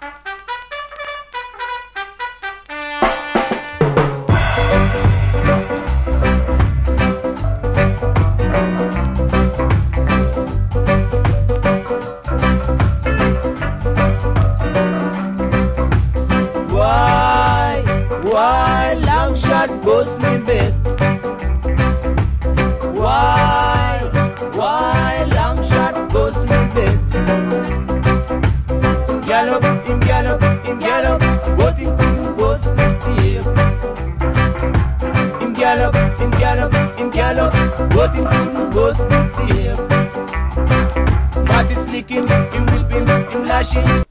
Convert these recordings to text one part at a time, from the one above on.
Why long shot bust me bed? Why long shot bust me bed? Gallop, him gallop, but him couldn't bust me tape. Him gallop, but him couldn't bust me tape. Body slicking, him whipping, him lashing.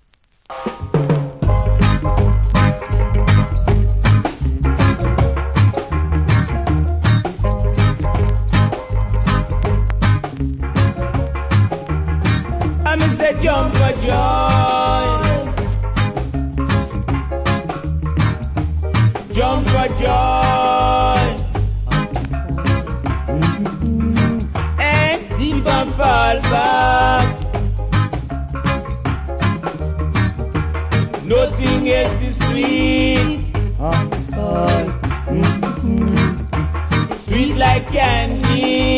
Jump for joy, jump for joy, and deep and fall back. Nothing else is sweet, sweet like candy.